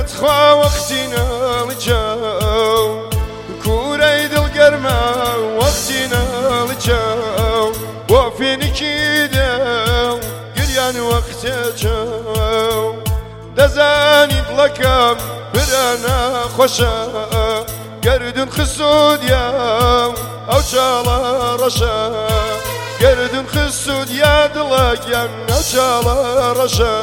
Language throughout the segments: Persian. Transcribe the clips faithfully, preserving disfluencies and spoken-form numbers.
خوا وەختی ناڵجاو کوورەی دڵگەرمە وەختی ناڵجاو بۆ فێنکی دێو گریان وەختێ چاو دەزانی دڵەکەم برە ناخۆشە گەردون خسوودیا ئەو چاڵە ڕەشە گەردون خسوودیا دڵەکیان ئەو چاڵە ڕەشە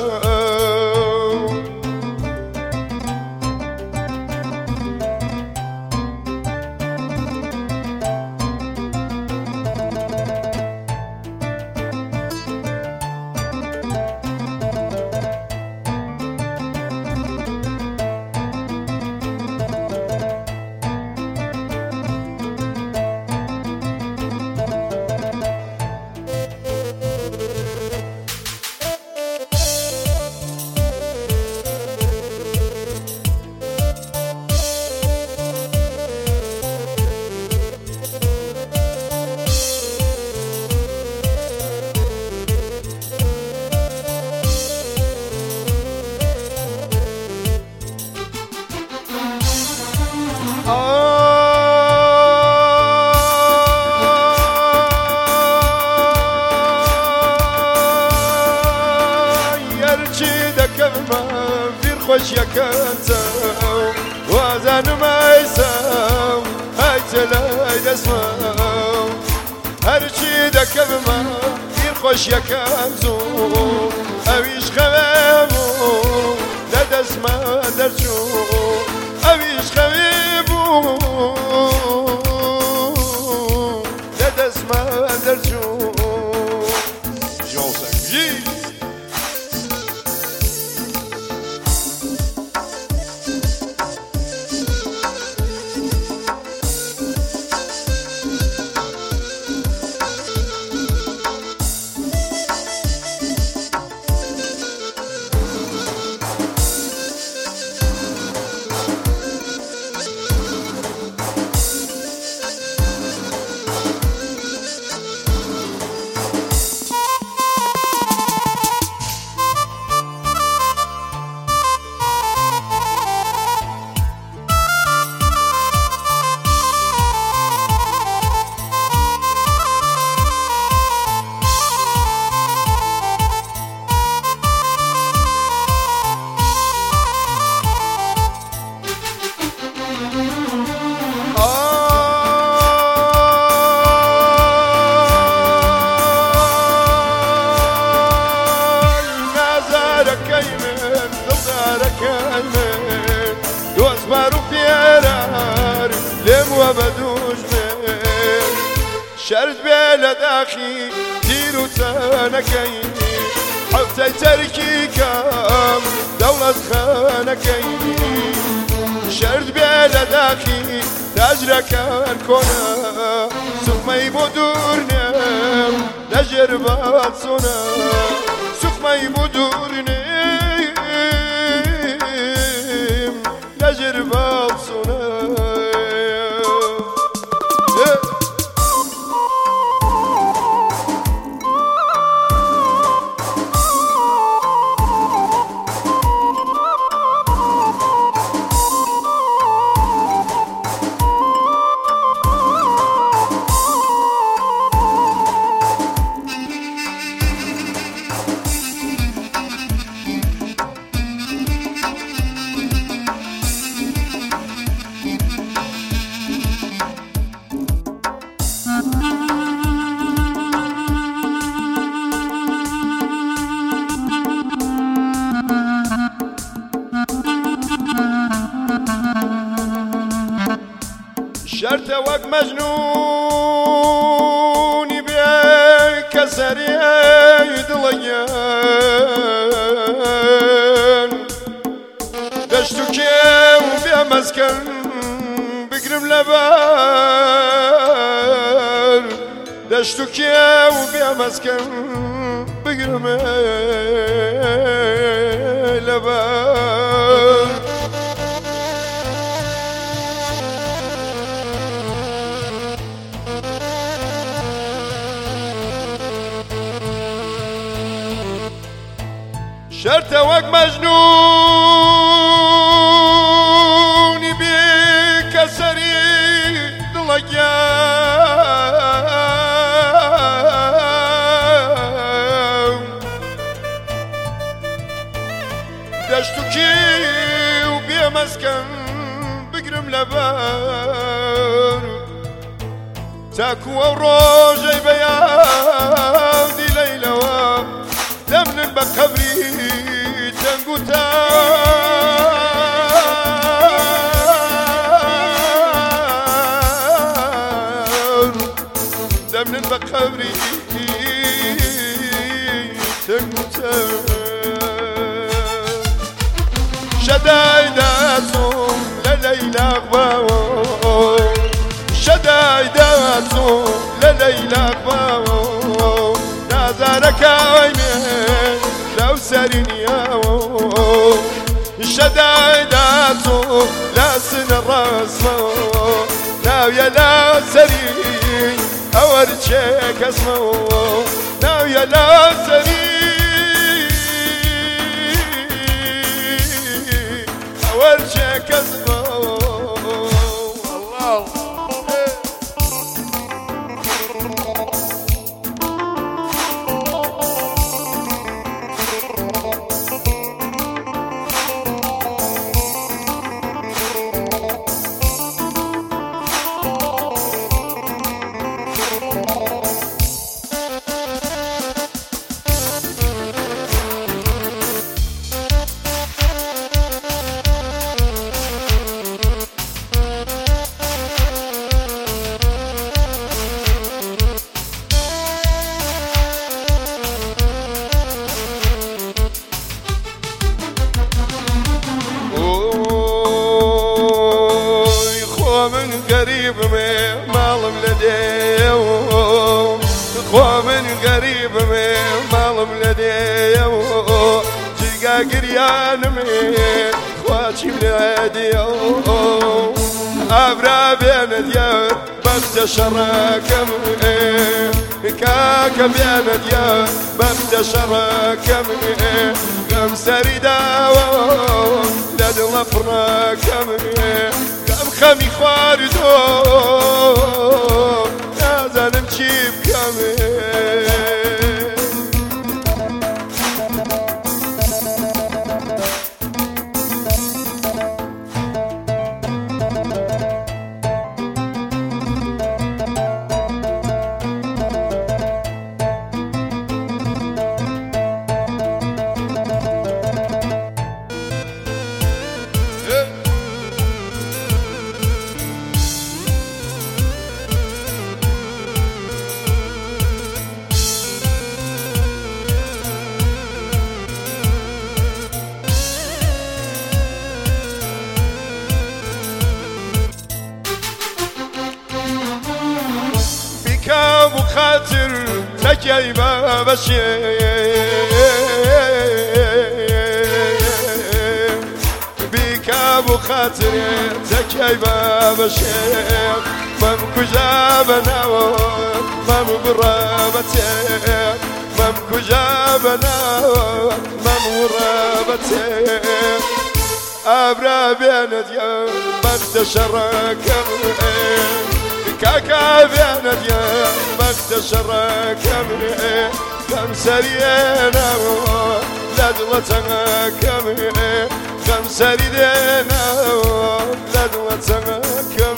خۆشیەکەتە وازانم ئایساو هایتە لای دەستمە هەرچی دەکەمە بیر خۆشیەکەم زوو ئەویش خەوێ بوو لە دەستمە دەرچوو ئەویش خەوێ بوو لە دەستمە دەرچوو شرد بێ لە داخی تیر و چانەکەی حەوتەی تەرکی کەم دەوڵەت خانەکەی شرد بێ لە داخی تاجرەکان کۆنە سوخمەی بۆ دوور نێم لەژێر بەچۆنە سوخمەی بۆ دوور نێم لەژێر بەچۆنە شرطە وەک مەجنونی بێ کە سەریای دڵەیان دەشت و کێو بێ مەسکەن بگرم لەبەر دەشت و کێو بێ مەسکەن بگرم لەبەر شرطە وەک مەجنون مسكن بقرم لبار تاكو وروجي بيادي ليلوا لمن بقبري تنقوتا لمن بقبري تنقوتا شدايداتهم لليلى غواو شدايداتهم لليلى غواو نازارك عيني لو سرينياو شدايداتهم لا سن الرسمو ناوية لا سرين أورجيك اسمو ناوية لا سرين أورجيك اسمو الله من قريب من مال بلديو خوا من قريب من مال بلديو تلقى قريان من خواتي بلاديو أبرا بين ديار بغت شراك كاكا بين ديار بغت شراك كم سريداو لدل فراك خمي خواردو نازنم چی بکمه بكام خاطر تجيبا بشي بكام خاطر تجيبا بشي ممكو جابنا ممكو رابتي ممكو جابنا ممكو رابتي أبرا بين ديار بغت شراك كاكا بين ديار بغت شراك كم سرينا لدلتنا كم كم سرينا لدلتنا كم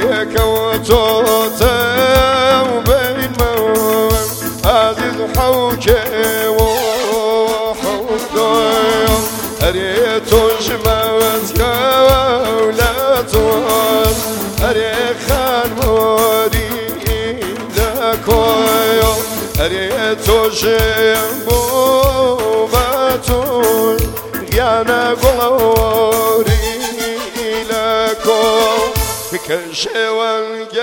كوتوتا وبين موم عزيز حوكي وحوكي أريتو جمعت كولاتوان أريخان موري لكويو أريتو جمبو باتون غيانا قلوري لكو كشوان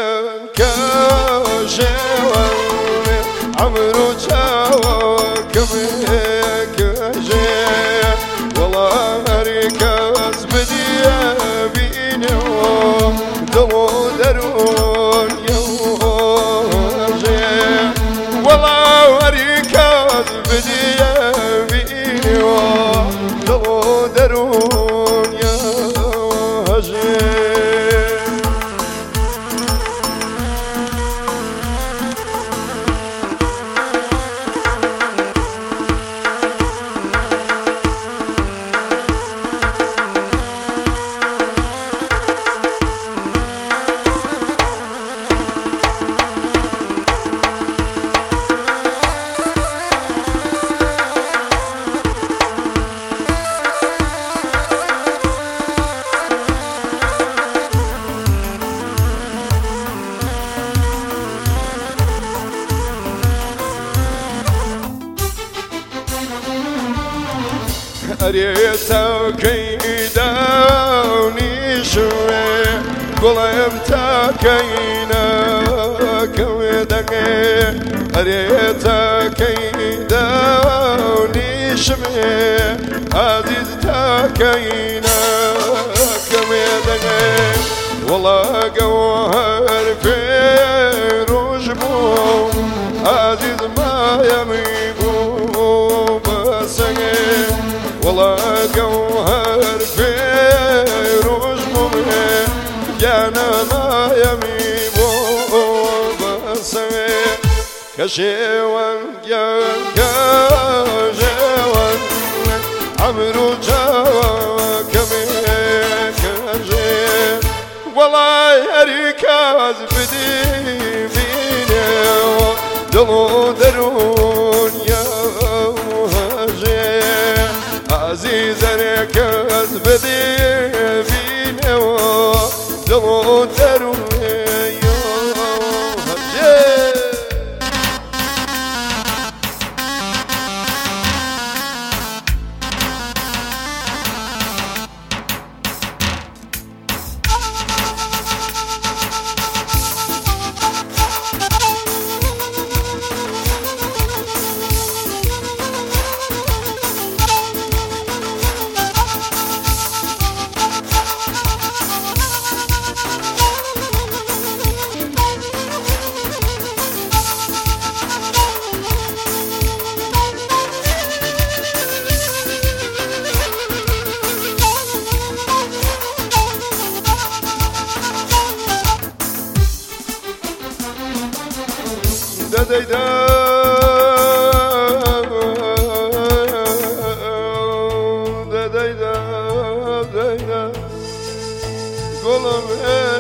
كشوان عمرو جاوا كميك والله ركز بدي بيني دمو درون يوجي والله ركز بدي بيني دمو درون يوجي أريتا كيداوني شوي قلم تاكينا كويدك أريتا كيداوني شوي عزيز تاكينا كويدك والله جوهر في رجبو عزيز ما يميبو بسنه والله جوهر في رجمه جانا ما يميبو بسمي كشيوان كشيوان عمرو جاوا كمي كشي والله ركاز بدي بيني دلو درون يا عزيز ركز بدي بيني دلو درون da da da da da da da golum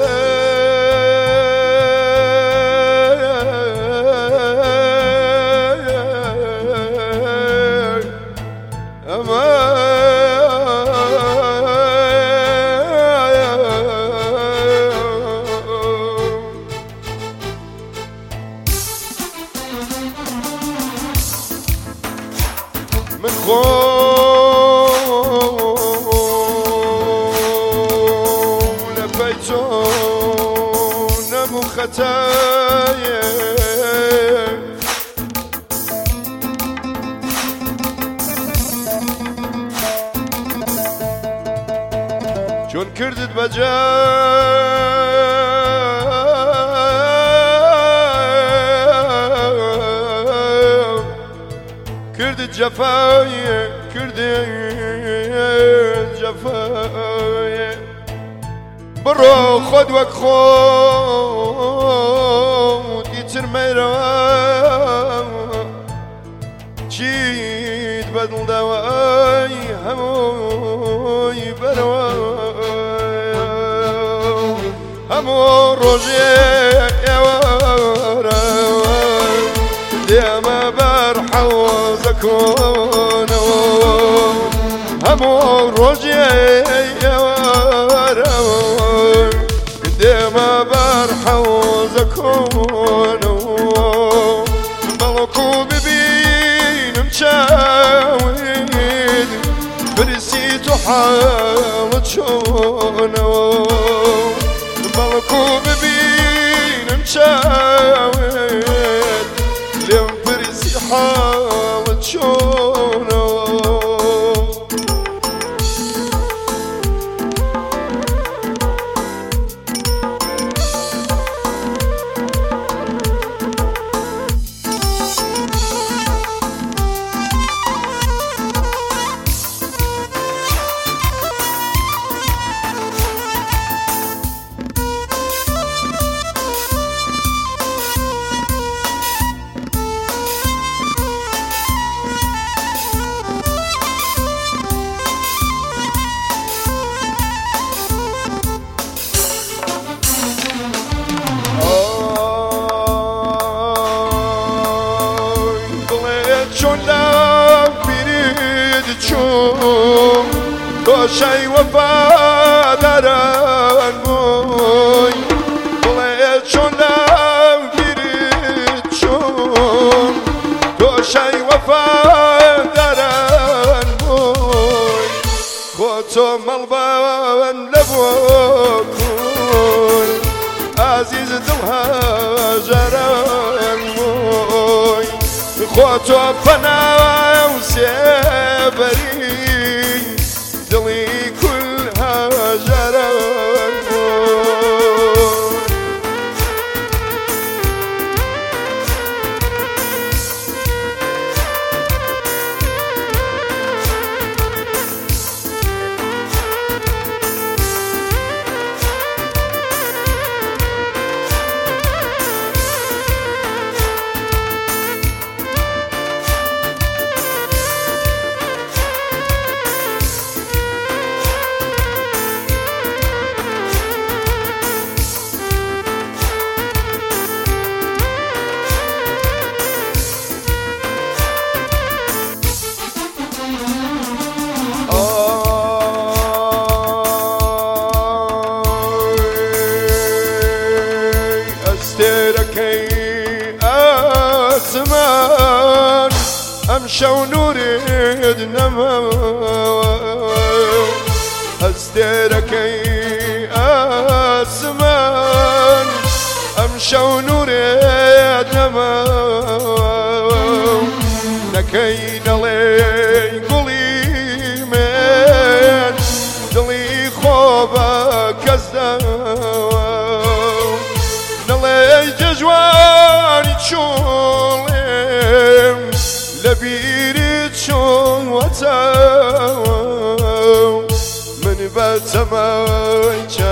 من خون بيتون ابو ختايا شون كردت بجاي كردت جفاي كردت جفاي برو خود وك خود يتر ميرا جيت بدل دواي هموي برواي هم همو روزي يوارا ديما برحوزكون همو روزي يوارا ديما برحوزكون بلوكو ببين مشاويد برسيتو حالة شونو بلوكو ببين مشاويد ليم برسي حالة شونو شي وفادران بوي بليت شون لو بريد شون تو شي وفادران بوي خوتو ملبان لبوكون عزيز دلها جران بوي خوتو فنا وسيبري دلي كلها جران أمشى ونريد نما أصدركي أسمان أمشى ونريد نما نكين لي قولي من دلي خوبا كزدان نلي ججواني تشولم لبيرت شون وتاو من بتماي